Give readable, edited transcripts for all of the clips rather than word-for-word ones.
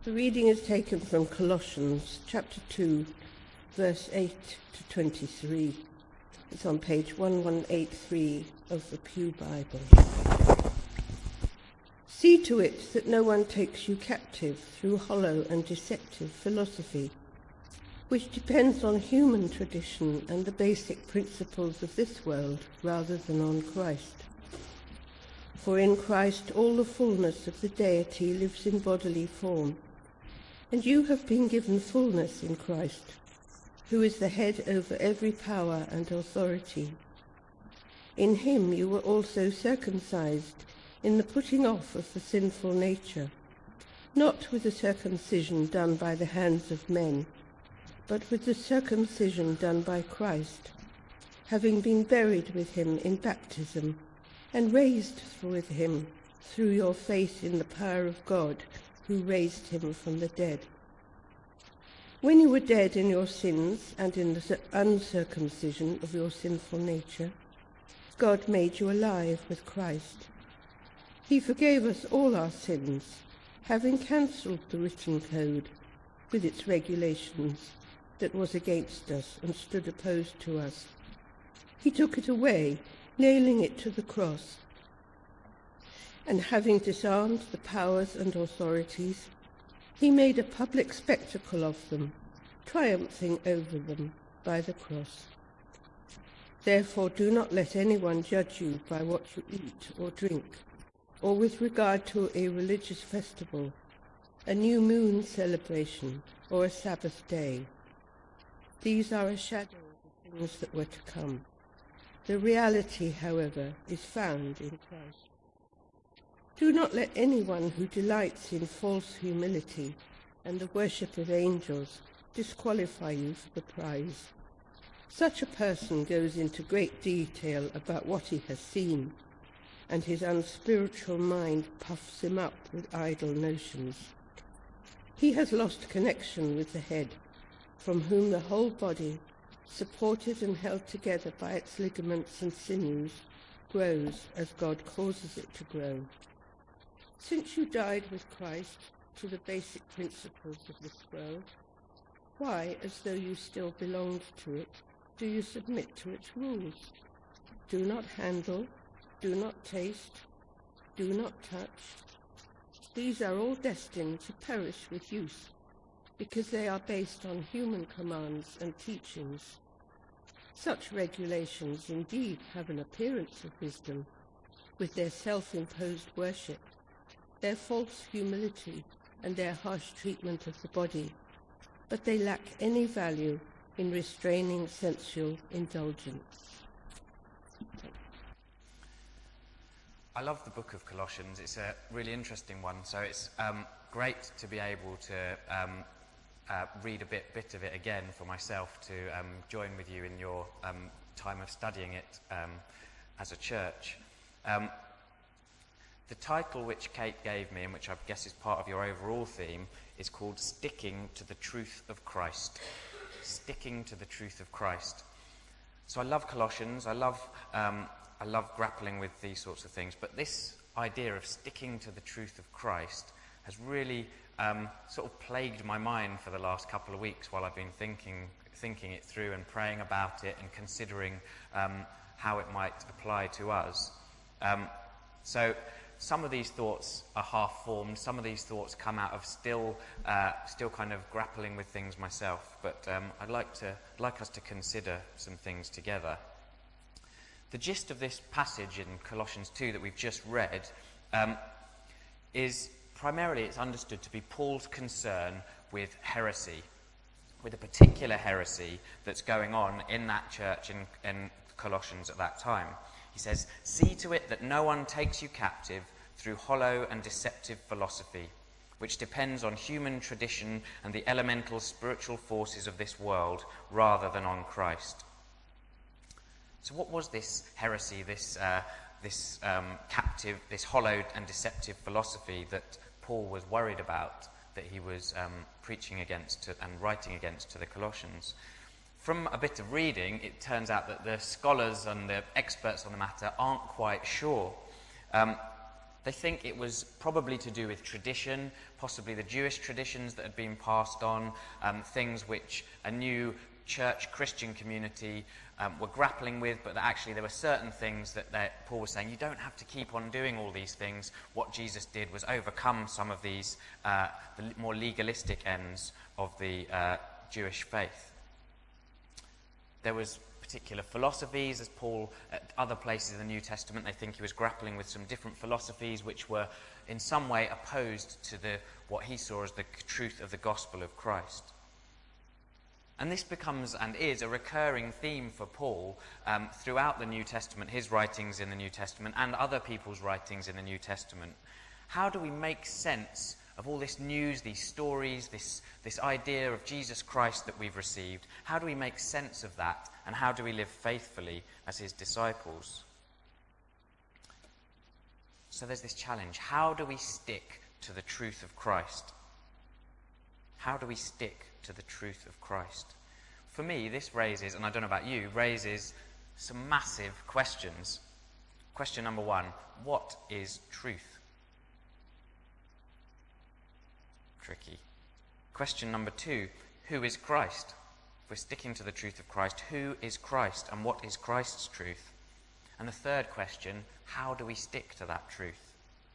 The reading is taken from Colossians chapter 2, verse 8 to 23. It's on page 1183 of the Pew Bible. See to it that no one takes you captive through hollow and deceptive philosophy, which depends on human tradition and the basic principles of this world rather than on Christ. For in Christ all the fullness of the deity lives in bodily form, and you have been given fullness in Christ, who is the head over every power and authority. In him you were also circumcised in the putting off of the sinful nature, not with the circumcision done by the hands of men, but with the circumcision done by Christ, having been buried with him in baptism, and raised with him through your faith in the power of God, who raised him from the dead. When you were dead in your sins and in the uncircumcision of your sinful nature, God made you alive with Christ. He forgave us all our sins, having cancelled the written code with its regulations that was against us and stood opposed to us. He took it away, nailing it to the cross. And having disarmed the powers and authorities, he made a public spectacle of them, triumphing over them by the cross. Therefore do not let anyone judge you by what you eat or drink, or with regard to a religious festival, a new moon celebration, or a Sabbath day. These are a shadow of the things that were to come. The reality, however, is found in Christ. Do not let anyone who delights in false humility and the worship of angels disqualify you for the prize. Such a person goes into great detail about what he has seen, and his unspiritual mind puffs him up with idle notions. He has lost connection with the head, from whom the whole body, supported and held together by its ligaments and sinews, grows as God causes it to grow. Since you died with Christ to the basic principles of this world, why, as though you still belonged to it, do you submit to its rules? Do not handle, do not taste, do not touch. These are all destined to perish with use, because they are based on human commands and teachings. Such regulations indeed have an appearance of wisdom, with their self-imposed worship, their false humility, and their harsh treatment of the body, but they lack any value in restraining sensual indulgence. I love the book of Colossians. It's a really interesting one, so it's great to be able to read a bit of it again for myself, to join with you in your time of studying it as a church. The title which Kate gave me, and which I guess is part of your overall theme, is called Sticking to the Truth of Christ. Sticking to the Truth of Christ. So I love Colossians. I love grappling with these sorts of things. But this idea of sticking to the truth of Christ has really sort of plagued my mind for the last couple of weeks while I've been thinking it through and praying about it and considering how it might apply to us. So some of these thoughts are half-formed. Some of these thoughts come out of still kind of grappling with things myself. But I'd like us to consider some things together. The gist of this passage in Colossians 2 that we've just read is primarily, it's understood to be Paul's concern with heresy, with a particular heresy that's going on in that church in Colossians at that time. He says, "See to it that no one takes you captive through hollow and deceptive philosophy, which depends on human tradition and the elemental spiritual forces of this world rather than on Christ." So what was this heresy, this hollowed and deceptive philosophy that Paul was worried about, that he was preaching against and writing against to the Colossians? From a bit of reading, it turns out that the scholars and the experts on the matter aren't quite sure. They think it was probably to do with tradition, possibly the Jewish traditions that had been passed on, things which a new church Christian community were grappling with, but that actually there were certain things that Paul was saying, you don't have to keep on doing all these things. What Jesus did was overcome some of these the more legalistic ends of the Jewish faith. There was particular philosophies, as Paul, at other places in the New Testament, they think he was grappling with some different philosophies which were in some way opposed to what he saw as the truth of the gospel of Christ. And this becomes and is a recurring theme for Paul throughout the New Testament, his writings in the New Testament and other people's writings in the New Testament. How do we make sense of all this news, these stories, this idea of Jesus Christ that we've received? How do we make sense of that, and how do we live faithfully as his disciples? So there's this challenge. How do we stick to the truth of Christ? How do we stick to the truth of Christ? For me, this raises, and I don't know about you, raises some massive questions. Question number one, what is truth? Tricky. Question number two, who is Christ? If we're sticking to the truth of Christ, who is Christ and what is Christ's truth? And the third question, how do we stick to that truth?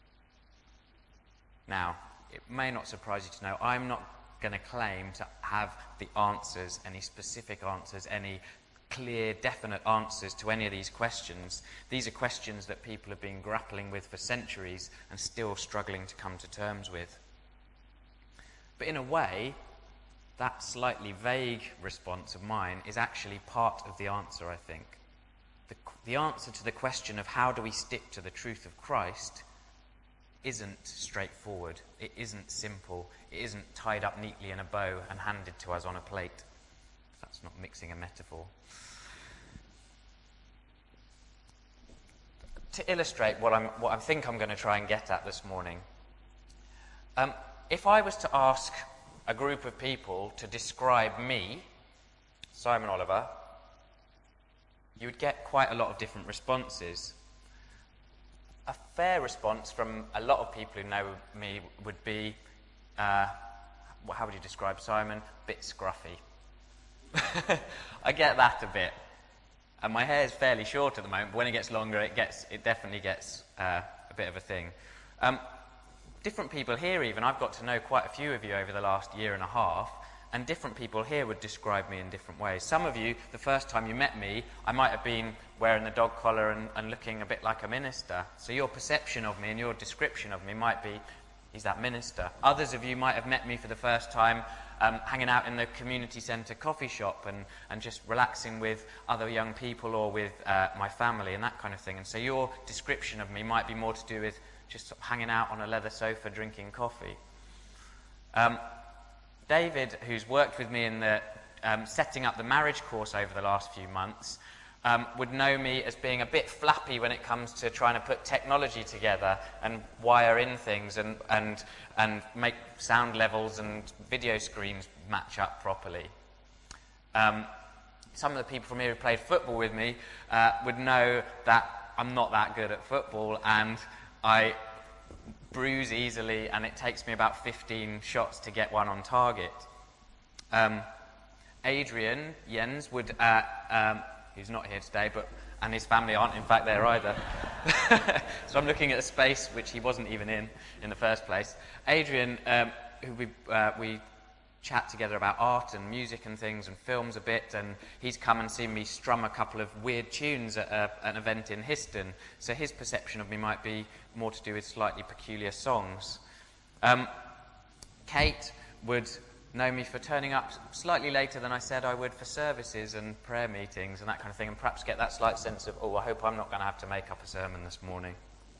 Now, it may not surprise you to know, I'm not going to claim to have the answers, any specific answers, any clear, definite answers to any of these questions. These are questions that people have been grappling with for centuries and still struggling to come to terms with. But in a way, that slightly vague response of mine is actually part of the answer, I think. The answer to the question of how do we stick to the truth of Christ isn't straightforward. It isn't simple. It isn't tied up neatly in a bow and handed to us on a plate. That's not mixing a metaphor. To illustrate what I think I'm going to try and get at this morning, if I was to ask a group of people to describe me, Simon Oliver, you would get quite a lot of different responses. A fair response from a lot of people who know me would be, how would you describe Simon? Bit scruffy. I get that a bit. And my hair is fairly short at the moment, but when it gets longer, it definitely gets a bit of a thing. Different people here even, I've got to know quite a few of you over the last year and a half, and different people here would describe me in different ways. Some of you, the first time you met me, I might have been wearing the dog collar and looking a bit like a minister. So your perception of me and your description of me might be, he's that minister. Others of you might have met me for the first time hanging out in the community centre coffee shop and just relaxing with other young people or with my family and that kind of thing. And so your description of me might be more to do with just sort of hanging out on a leather sofa drinking coffee. David, who's worked with me in the setting up the marriage course over the last few months, would know me as being a bit flappy when it comes to trying to put technology together and wire in things and make sound levels and video screens match up properly. Some of the people from here who played football with me would know that I'm not that good at football, and I bruise easily, and it takes me about 15 shots to get one on target. Adrian Jens would, who's not here today, and his family aren't in fact there either. So I'm looking at a space which he wasn't even in the first place. Adrian, who we chat together about art and music and things and films a bit, and he's come and seen me strum a couple of weird tunes at an event in Histon, so his perception of me might be more to do with slightly peculiar songs. Kate would know me for turning up slightly later than I said I would for services and prayer meetings and that kind of thing, and perhaps get that slight sense of, I hope I'm not going to have to make up a sermon this morning.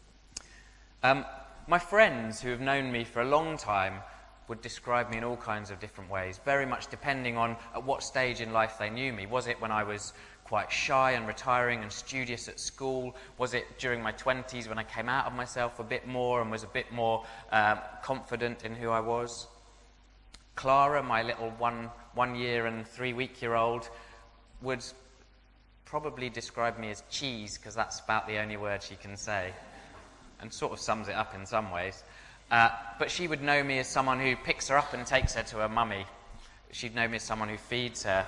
My friends who have known me for a long time would describe me in all kinds of different ways, very much depending on at what stage in life they knew me. Was it when I was quite shy and retiring and studious at school? Was it during my 20s when I came out of myself a bit more and was a bit more confident in who I was? Clara, my little 1 year and 3 week-year-old, would probably describe me as cheese, because that's about the only word she can say. and sort of sums it up in some ways. But she would know me as someone who picks her up and takes her to her mummy. She'd know me as someone who feeds her.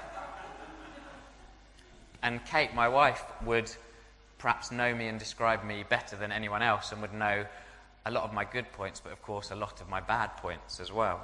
And Kate, my wife, would perhaps know me and describe me better than anyone else, and would know a lot of my good points, but of course a lot of my bad points as well.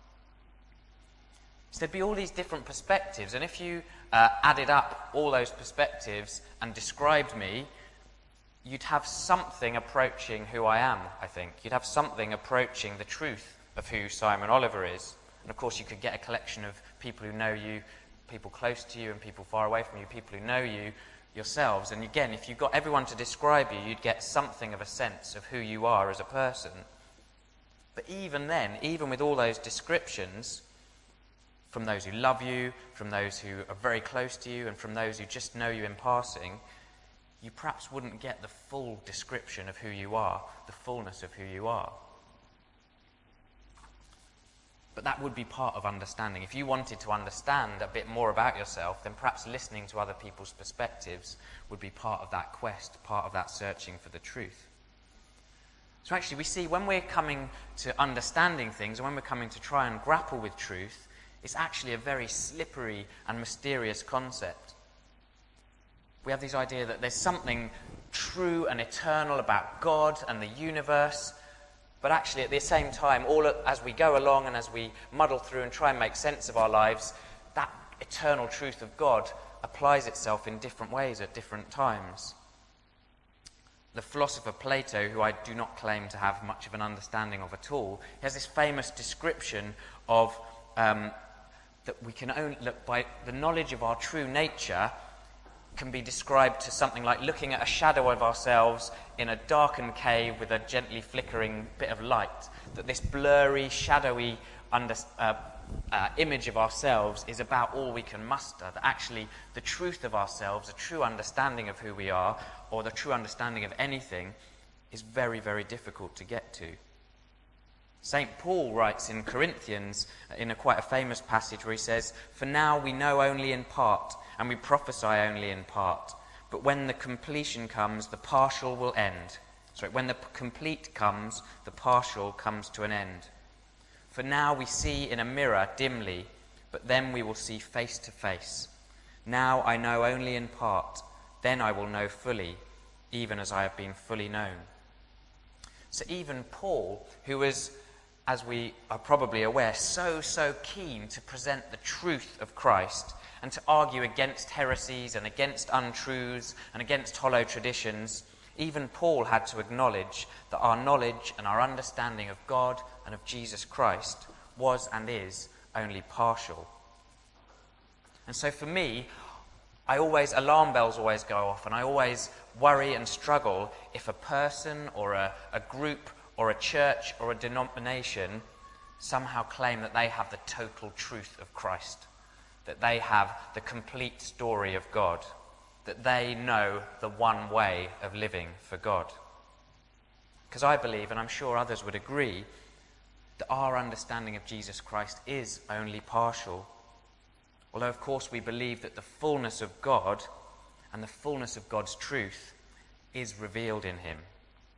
So there'd be all these different perspectives, and if you added up all those perspectives and described me, you'd have something approaching who I am, I think. You'd have something approaching the truth of who Simon Oliver is. And of course you could get a collection of people who know you, people close to you and people far away from you, people who know you yourselves. And again, if you got everyone to describe you, you'd get something of a sense of who you are as a person. But even then, even with all those descriptions, from those who love you, from those who are very close to you, and from those who just know you in passing, you perhaps wouldn't get the full description of who you are, the fullness of who you are. But that would be part of understanding. If you wanted to understand a bit more about yourself, then perhaps listening to other people's perspectives would be part of that quest, part of that searching for the truth. So actually we see when we're coming to understanding things, and when we're coming to try and grapple with truth, it's actually a very slippery and mysterious concept. We have this idea that there's something true and eternal about God and the universe, but actually at the same time, as we go along and as we muddle through and try and make sense of our lives, that eternal truth of God applies itself in different ways at different times. The philosopher Plato, who I do not claim to have much of an understanding of at all, has this famous description of that we can only look by the knowledge of our true nature can be described to something like looking at a shadow of ourselves in a darkened cave with a gently flickering bit of light. That this blurry, shadowy image of ourselves is about all we can muster. That actually the truth of ourselves, a true understanding of who we are, or the true understanding of anything, is very, very difficult to get to. St. Paul writes in Corinthians, in quite a famous passage, where he says, "For now we know only in part, and we prophesy only in part. But when the completion comes, the partial will end." Sorry, when the complete comes, the partial comes to an end. "For now we see in a mirror dimly, but then we will see face to face. Now I know only in part, then I will know fully, even as I have been fully known." So even Paul, who was, as we are probably aware, so keen to present the truth of Christ and to argue against heresies and against untruths and against hollow traditions, even Paul had to acknowledge that our knowledge and our understanding of God and of Jesus Christ was and is only partial. And so for me, alarm bells always go off, and I always worry and struggle if a person or a group or a church or a denomination somehow claim that they have the total truth of Christ, that they have the complete story of God, that they know the one way of living for God. Because I believe, and I'm sure others would agree, that our understanding of Jesus Christ is only partial. Although, of course, we believe that the fullness of God and the fullness of God's truth is revealed in him.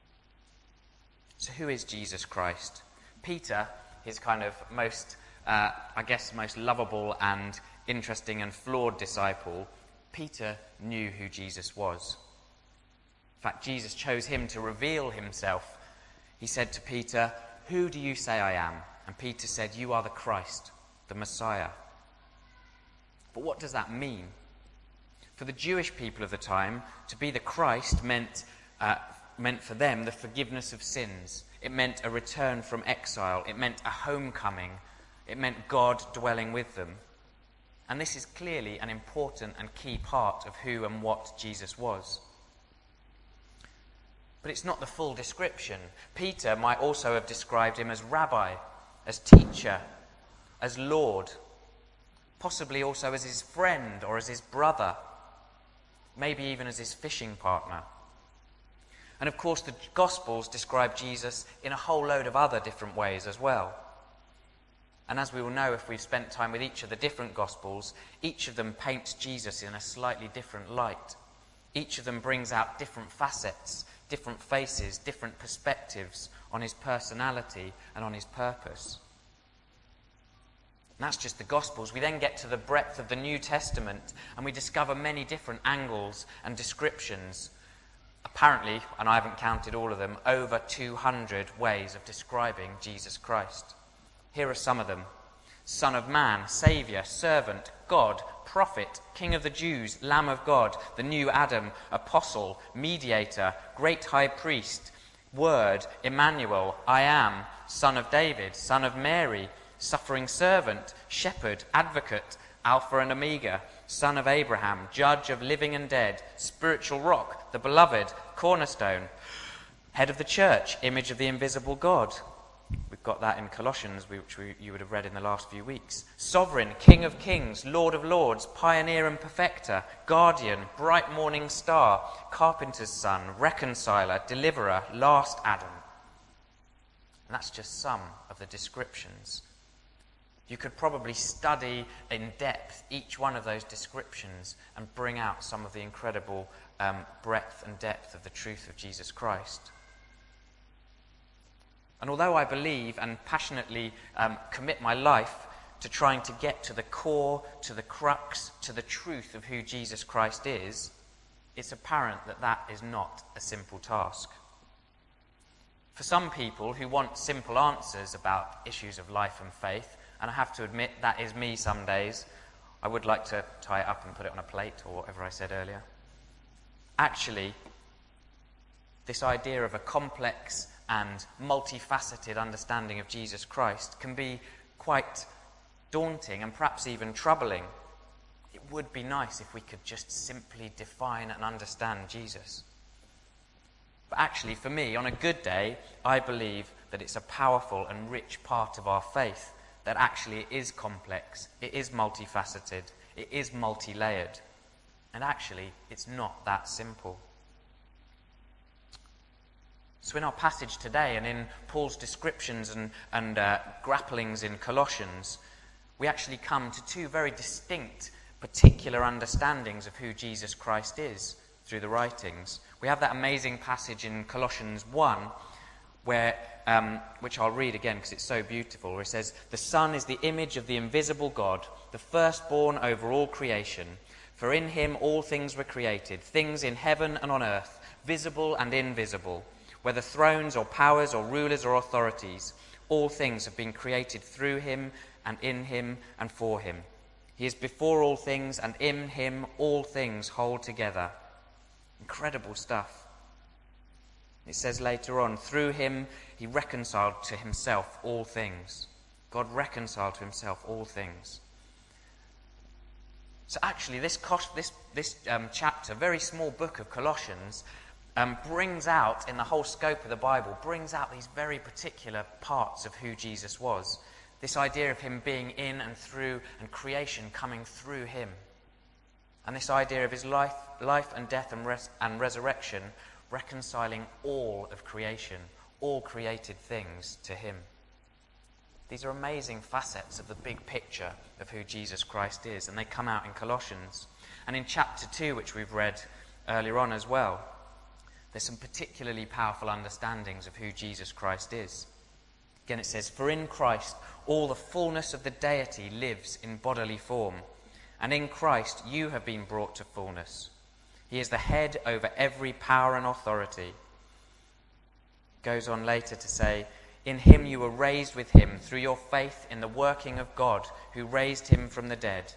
So who is Jesus Christ? Peter, his kind of most lovable and interesting and flawed disciple, Peter knew who Jesus was. In fact, Jesus chose him to reveal himself. He said to Peter, "Who do you say I am?" And Peter said, "You are the Christ, the Messiah." But what does that mean? For the Jewish people of the time, to be the Christ meant for them the forgiveness of sins. It meant a return from exile. It meant a homecoming. It meant God dwelling with them. And this is clearly an important and key part of who and what Jesus was. But it's not the full description. Peter might also have described him as rabbi, as teacher, as Lord, possibly also as his friend or as his brother, maybe even as his fishing partner. And of course the Gospels describe Jesus in a whole load of other different ways as well. And as we will know if we've spent time with each of the different Gospels, each of them paints Jesus in a slightly different light. Each of them brings out different facets, different faces, different perspectives on his personality and on his purpose. And that's just the Gospels. We then get to the breadth of the New Testament and we discover many different angles and descriptions. Apparently, and I haven't counted all of them, over 200 ways of describing Jesus Christ. Here are some of them. Son of Man, Saviour, Servant, God, Prophet, King of the Jews, Lamb of God, the new Adam, Apostle, Mediator, Great High Priest, Word, Emmanuel, I Am, Son of David, Son of Mary, Suffering Servant, Shepherd, Advocate, Alpha and Omega, Son of Abraham, Judge of living and dead, Spiritual Rock, the Beloved, Cornerstone, Head of the Church, Image of the Invisible God. We've got that in Colossians, which you would have read in the last few weeks. Sovereign, King of Kings, Lord of Lords, Pioneer and Perfecter, Guardian, Bright Morning Star, Carpenter's Son, Reconciler, Deliverer, Last Adam. And that's just some of the descriptions. You could probably study in depth each one of those descriptions and bring out some of the incredible breadth and depth of the truth of Jesus Christ. And although I believe and passionately commit my life to trying to get to the core, to the crux, to the truth of who Jesus Christ is, it's apparent that that is not a simple task. For some people who want simple answers about issues of life and faith, and I have to admit that is me some days, I would like to tie it up and put it on a plate or whatever I said earlier. Actually, this idea of a complex and multifaceted understanding of Jesus Christ can be quite daunting and perhaps even troubling. It would be nice if we could just simply define and understand Jesus. But actually, for me, on a good day, I believe that it's a powerful and rich part of our faith, that actually it is complex, it is multifaceted, it is multi-layered, and actually it's not that simple. So in our passage today and in Paul's descriptions and grapplings in Colossians, we actually come to two very distinct, particular understandings of who Jesus Christ is through the writings. We have that amazing passage in Colossians 1, where, which I'll read again because it's so beautiful, where it says, "The Son is the image of the invisible God, the firstborn over all creation. For in him all things were created, things in heaven and on earth, visible and invisible, whether thrones or powers or rulers or authorities. All things have been created through him and in him and for him. He is before all things, and in him all things hold together." Incredible stuff. It says later on, through him he reconciled to himself all things. God reconciled to himself all things. So actually this chapter, very small book of Colossians, brings out, in the whole scope of the Bible, brings out these very particular parts of who Jesus was. This idea of him being in and through, and creation coming through him. And this idea of his life and death and resurrection, reconciling all of creation, all created things to him. These are amazing facets of the big picture of who Jesus Christ is, and they come out in Colossians. And in chapter 2, which we've read earlier on as well, there's some particularly powerful understandings of who Jesus Christ is. Again, it says, "For in Christ all the fullness of the deity lives in bodily form, and in Christ you have been brought to fullness. He is the head over every power and authority." Goes on later to say, "In him you were raised with him through your faith in the working of God who raised him from the dead."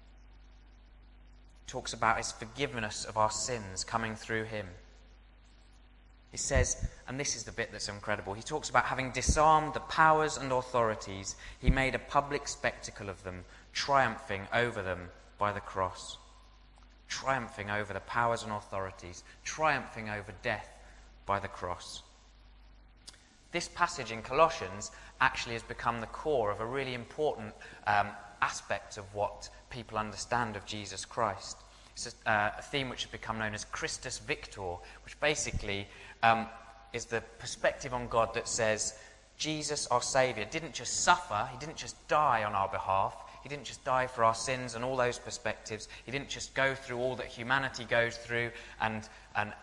Talks about his forgiveness of our sins coming through him. He says, and this is the bit that's incredible, he talks about having disarmed the powers and authorities, he made a public spectacle of them, triumphing over them by the cross. Triumphing over the powers and authorities, triumphing over death by the cross. This passage in Colossians actually has become the core of a really important aspect of what people understand of Jesus Christ. It's a theme which has become known as Christus Victor, which basically is the perspective on God that says Jesus, our Saviour, didn't just suffer, he didn't just die on our behalf, he didn't just die for our sins and all those perspectives, he didn't just go through all that humanity goes through and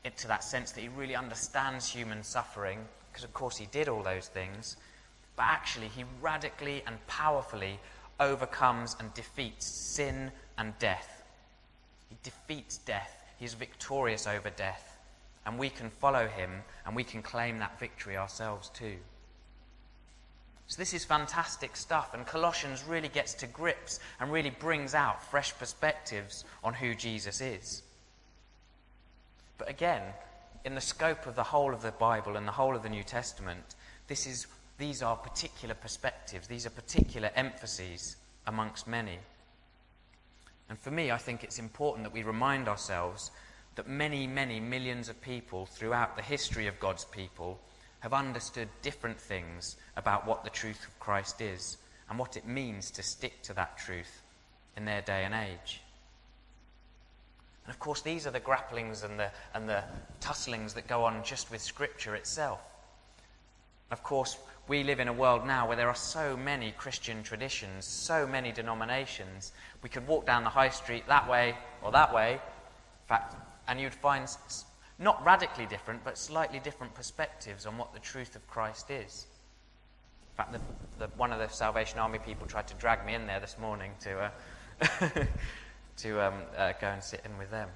to that sense that he really understands human suffering, because of course he did all those things, but actually he radically and powerfully overcomes and defeats sin and death. He defeats death. He's victorious over death. And we can follow him and we can claim that victory ourselves too. So this is fantastic stuff, and Colossians really gets to grips and really brings out fresh perspectives on who Jesus is. But again, in the scope of the whole of the Bible and the whole of the New Testament, these are particular perspectives, these are particular emphases amongst many. And for me, I think it's important that we remind ourselves that many, many millions of people throughout the history of God's people have understood different things about what the truth of Christ is and what it means to stick to that truth in their day and age. And of course, these are the grapplings and the tusslings that go on just with Scripture itself. Of course, we live in a world now where there are so many Christian traditions, so many denominations. We could walk down the high street that way or that way, in fact, and you'd find not radically different, but slightly different perspectives on what the truth of Christ is. In fact, one of the Salvation Army people tried to drag me in there this morning to go and sit in with them.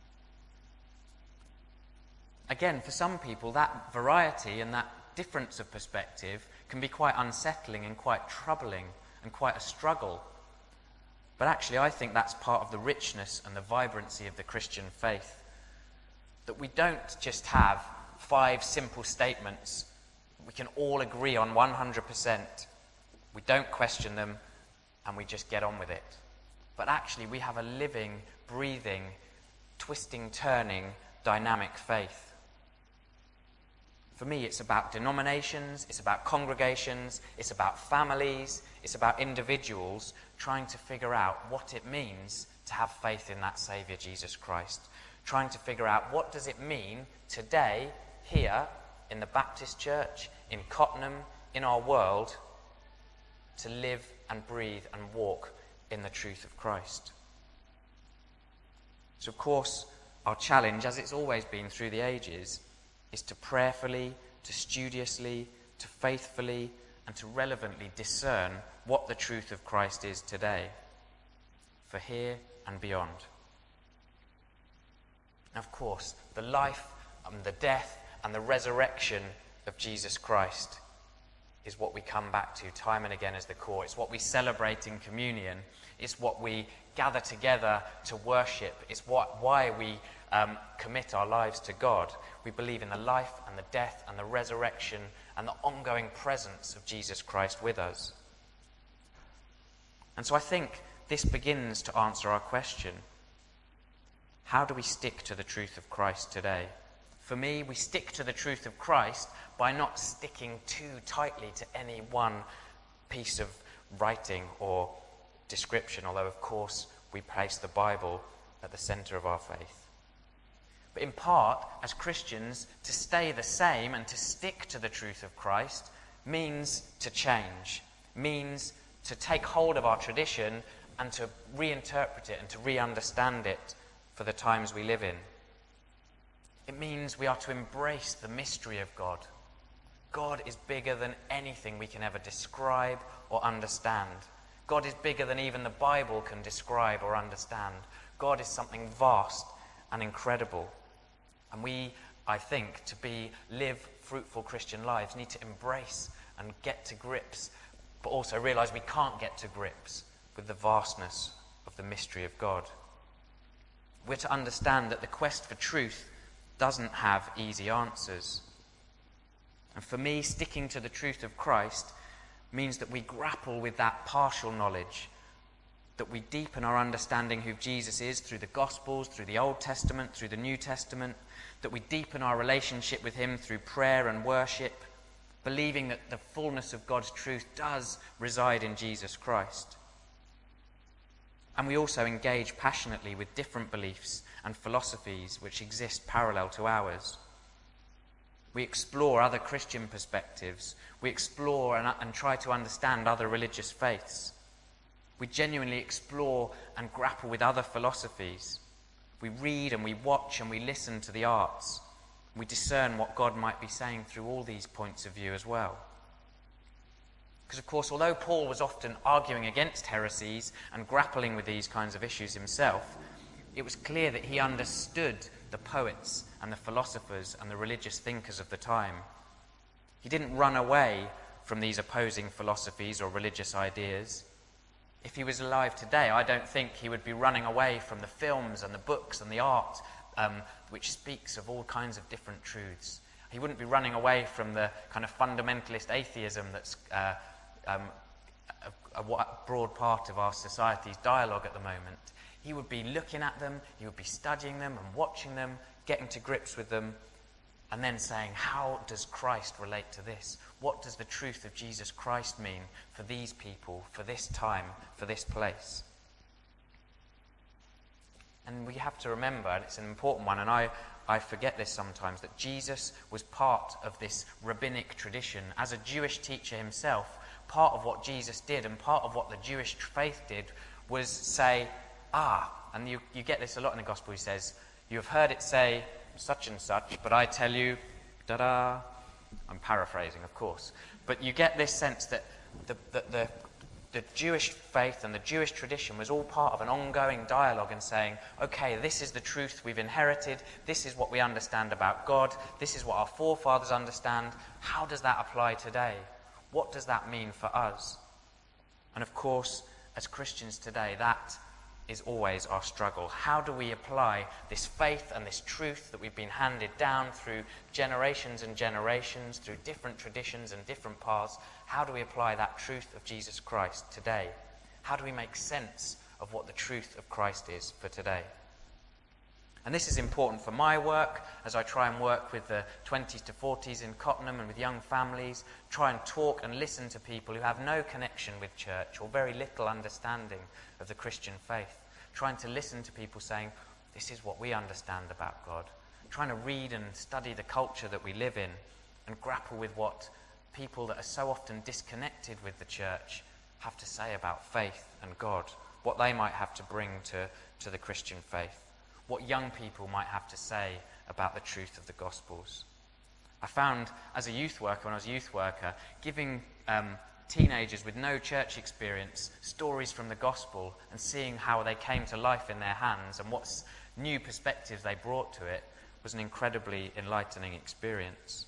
Again, for some people, that variety and that difference of perspective can be quite unsettling and quite troubling and quite a struggle. But actually, I think that's part of the richness and the vibrancy of the Christian faith. That we don't just have 5 simple statements we can all agree on 100%. We don't question them and we just get on with it. But actually, we have a living, breathing, twisting, turning, dynamic faith. For me, it's about denominations, it's about congregations, it's about families, it's about individuals trying to figure out what it means to have faith in that Saviour, Jesus Christ. Trying to figure out what does it mean today, here, in the Baptist Church, in Cottenham, in our world, to live and breathe and walk in the truth of Christ. So, of course, our challenge, as it's always been through the ages, is to prayerfully, to studiously, to faithfully, and to relevantly discern what the truth of Christ is today, for here and beyond. And of course, the life and the death and the resurrection of Jesus Christ is what we come back to time and again as the core. It's what we celebrate in communion. It's what we gather together to worship. It's why we commit our lives to God. We believe in the life and the death and the resurrection and the ongoing presence of Jesus Christ with us. And so I think this begins to answer our question. How do we stick to the truth of Christ today? For me, we stick to the truth of Christ by not sticking too tightly to any one piece of writing or description, although, of course, we place the Bible at the centre of our faith. But in part, as Christians, to stay the same and to stick to the truth of Christ means to change, means to take hold of our tradition and to reinterpret it and to re-understand it for the times we live in. It means we are to embrace the mystery of God. God is bigger than anything we can ever describe or understand. God is bigger than even the Bible can describe or understand. God is something vast and incredible. And we, I think, to live fruitful Christian lives, need to embrace and get to grips, but also realize we can't get to grips with the vastness of the mystery of God. We're to understand that the quest for truth doesn't have easy answers. And for me, sticking to the truth of Christ means that we grapple with that partial knowledge, that we deepen our understanding who Jesus is through the Gospels, through the Old Testament, through the New Testament, that we deepen our relationship with him through prayer and worship, believing that the fullness of God's truth does reside in Jesus Christ. And we also engage passionately with different beliefs and philosophies which exist parallel to ours. We explore other Christian perspectives. We explore and try to understand other religious faiths. We genuinely explore and grapple with other philosophies. We read and we watch and we listen to the arts. We discern what God might be saying through all these points of view as well. Because, of course, although Paul was often arguing against heresies and grappling with these kinds of issues himself, it was clear that he understood the poets and the philosophers and the religious thinkers of the time. He didn't run away from these opposing philosophies or religious ideas. If he was alive today, I don't think he would be running away from the films and the books and the art which speaks of all kinds of different truths. He wouldn't be running away from the kind of fundamentalist atheism that's a broad part of our society's dialogue at the moment. He would be looking at them, he would be studying them and watching them, getting to grips with them, and then saying, how does Christ relate to this? What does the truth of Jesus Christ mean for these people, for this time, for this place? And we have to remember, and it's an important one, and I forget this sometimes, that Jesus was part of this rabbinic tradition. As a Jewish teacher himself, part of what Jesus did and part of what the Jewish faith did was say, and you get this a lot in the Gospel. He says, you have heard it say such and such, but I tell you, da-da. I'm paraphrasing, of course. But you get this sense that the Jewish faith and the Jewish tradition was all part of an ongoing dialogue and saying, okay, this is the truth we've inherited, this is what we understand about God, this is what our forefathers understand. How does that apply today? What does that mean for us? And of course, as Christians today, that is always our struggle. How do we apply this faith and this truth that we've been handed down through generations and generations, through different traditions and different paths? How do we apply that truth of Jesus Christ today? How do we make sense of what the truth of Christ is for today? And this is important for my work as I try and work with the 20s to 40s in Cottenham and with young families, try and talk and listen to people who have no connection with church or very little understanding of the Christian faith. Trying to listen to people saying, this is what we understand about God. Trying to read and study the culture that we live in and grapple with what people that are so often disconnected with the church have to say about faith and God, what they might have to bring to the Christian faith. What young people might have to say about the truth of the Gospels. I found, as a youth worker, when I was a youth worker, giving teenagers with no church experience stories from the Gospel and seeing how they came to life in their hands and what new perspectives they brought to it was an incredibly enlightening experience.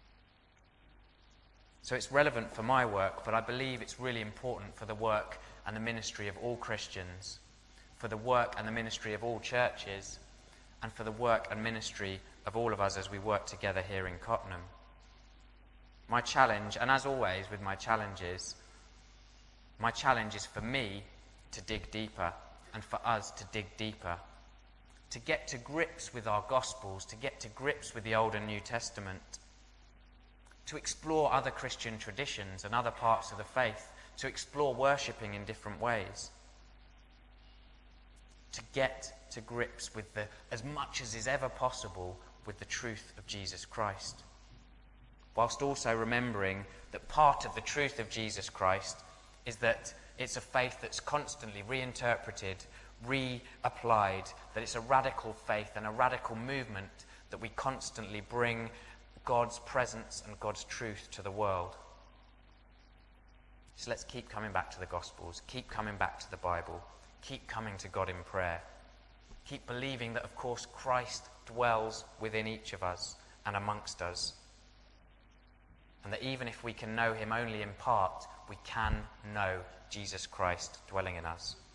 So it's relevant for my work, but I believe it's really important for the work and the ministry of all Christians, for the work and the ministry of all churches, and for the work and ministry of all of us as we work together here in Cottenham. My challenge, and as always with my challenge is for me to dig deeper and for us to dig deeper, to get to grips with our Gospels, to get to grips with the Old and New Testament, to explore other Christian traditions and other parts of the faith, to explore worshipping in different ways, to get to grips with as much as is ever possible with the truth of Jesus Christ, whilst also remembering that part of the truth of Jesus Christ is that it's a faith that's constantly reinterpreted, reapplied, that it's a radical faith and a radical movement that we constantly bring God's presence and God's truth to the world. So let's keep coming back to the Gospels, keep coming back to the Bible, keep coming to God in prayer. Keep believing that, of course, Christ dwells within each of us and amongst us. And that even if we can know him only in part, we can know Jesus Christ dwelling in us.